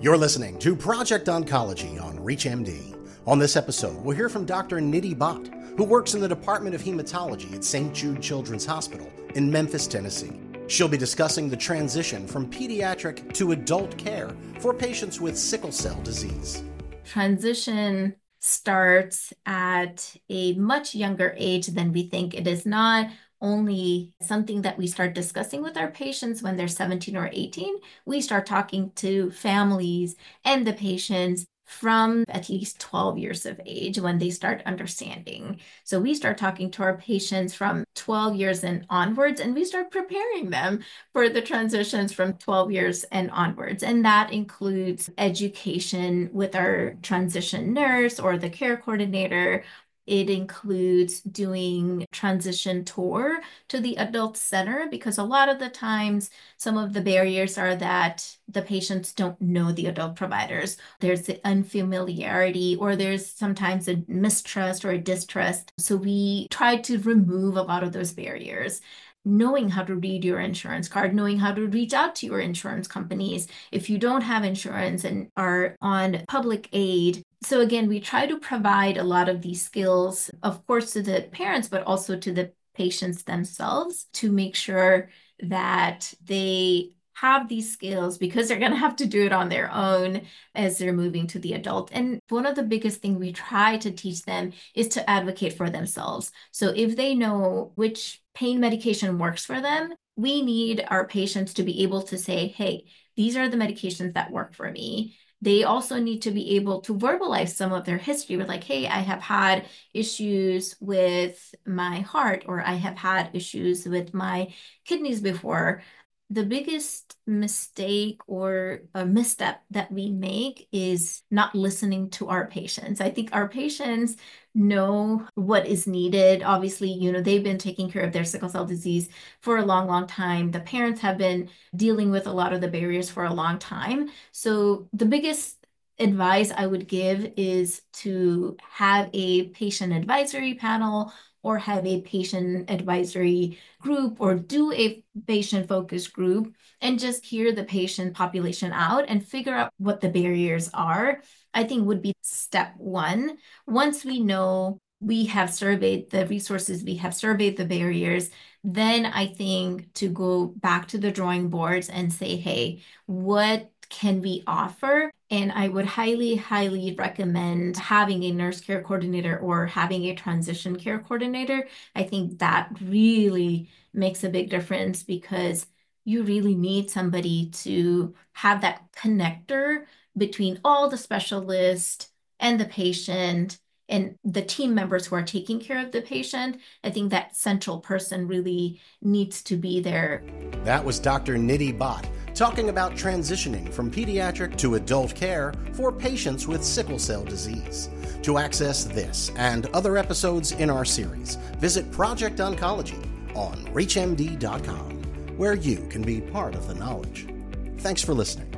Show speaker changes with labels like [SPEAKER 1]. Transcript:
[SPEAKER 1] You're listening to Project Oncology on ReachMD. On this episode, we'll hear from Dr. Nidhi Bhatt, who works in the Department of Hematology at St. Jude Children's Hospital in Memphis, Tennessee. She'll be discussing the transition from pediatric to adult care for patients with sickle cell disease.
[SPEAKER 2] Transition starts at a much younger age than we think. It is not only something that we start discussing with our patients when they're 17 or 18. We start talking to families and the patients from at least 12 years of age when they start understanding. So we start talking to our patients from 12 years and onwards, and we start preparing them for the transitions from 12 years and onwards. And that includes education with our transition nurse or the care coordinator. It includes doing transition tour to the adult center, because a lot of the times some of the barriers are that the patients don't know the adult providers. There's the unfamiliarity, or there's sometimes a mistrust or a distrust. So we try to remove a lot of those barriers. Knowing how to read your insurance card, knowing how to reach out to your insurance companies if you don't have insurance and are on public aid. So again, we try to provide a lot of these skills, of course, to the parents, but also to the patients themselves, to make sure that they have these skills, because they're going to have to do it on their own as they're moving to the adult. And one of the biggest things we try to teach them is to advocate for themselves. So if they know which pain medication works for them, we need our patients to be able to say, hey, these are the medications that work for me. They also need to be able to verbalize some of their history with, like, hey, I have had issues with my heart, or I have had issues with my kidneys before. The biggest mistake or a misstep that we make is not listening to our patients. I think our patients know what is needed. Obviously, they've been taking care of their sickle cell disease for a long, long time. The parents have been dealing with a lot of the barriers for a long time. So the biggest advice I would give is to have a patient advisory panel, or have a patient advisory group, or do a patient focus group, and just hear the patient population out and figure out what the barriers are, I think would be step one. Once we know we have surveyed the resources, we have surveyed the barriers, then I think to go back to the drawing boards and say, hey, what can we offer? And I would highly, highly recommend having a nurse care coordinator or having a transition care coordinator. I think that really makes a big difference, because you really need somebody to have that connector between all the specialists and the patient and the team members who are taking care of the patient. I think that central person really needs to be there.
[SPEAKER 1] That was Dr. Nidhi Bhatt talking about transitioning from pediatric to adult care for patients with sickle cell disease. To access this and other episodes in our series, visit Project Oncology on ReachMD.com, where you can be part of the knowledge. Thanks for listening.